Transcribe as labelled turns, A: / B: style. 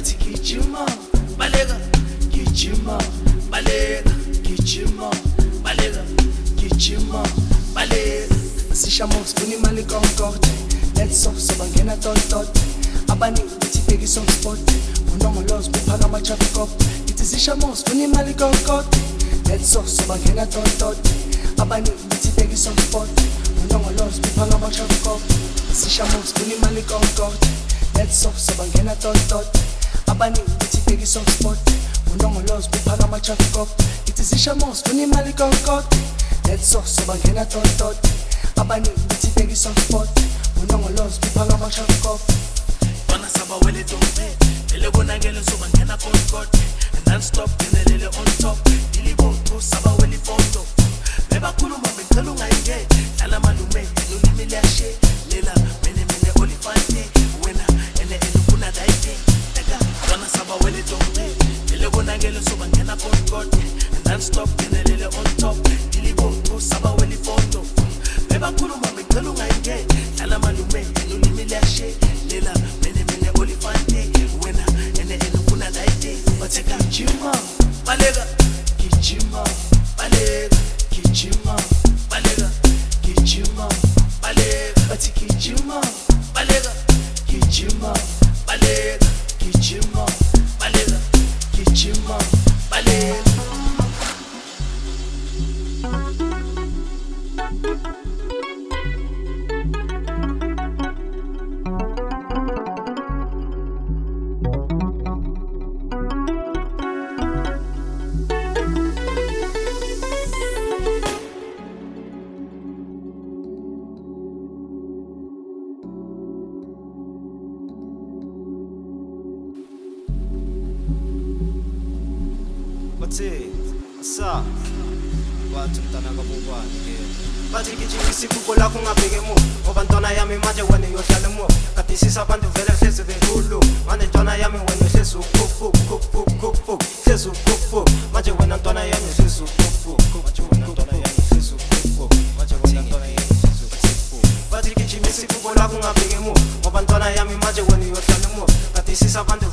A: bathi gijima baleka gijima baleka gijima baleka gijima baleka sishamo sifuna imali konkote let's off sobangena tontote abaningi bethi bheki song spot unongolozi buphaka ama-traffic cop ithi sishamo sifuna imali konkote let's off sobangena tontote abaningi bethi bheki song spot unongolozi buphaka ama-traffic cop sishamo sifuna imali konkote let's off sobangena tontote abaningi bethi bheki song spot unongolozi buphaka ama-traffic cop ithi sishamo sifuna imali konkote let's off sobangena tontote abaningi bethi bheki song spot unongolozi buphaka ama-traffic cop Bona saba wele dombe Ele bonangele soba ngena konkote Non-stop genelele on top Dilibo to saba wele fondo Beba kuluma mengelu ngainge Lala malume nulimi liashe Lela mene olifante Wena ene kuna daite Teka Bona saba wele dombe Ele bonangele soba ngena konkote Non-stop genelele on top Dilibo to saba wele fondo Beba kuluma mengelu ngainge Lala malume nulimi liashe Lela olifante wena ene kuna daite bateka gijima baleka gijima baleka gijima baleka gijima baleka bathi gijima baleka gijima baleka gijima baleka gijima baleka
B: Sa wathi mntana kabubani ke
A: bathi gijimisa iphupho lakho ungabheke emuva ngoba ntwana yami manje wena uyohlala emuva kadisisa abantu vele hlezi bekhulu manje ntwana yami wena hlezi ukuphu hlezi ukuphu manje wena ntwana yami hlezi ukuphu manje wena ntwana yami hlezi ukuphu manje wena ntwana yami hlezi ukuphu bathi gijimisa iphupho lakho ungabheke emuva ngoba ntwana yami manje wena uyohlala emuva kadisisa abantu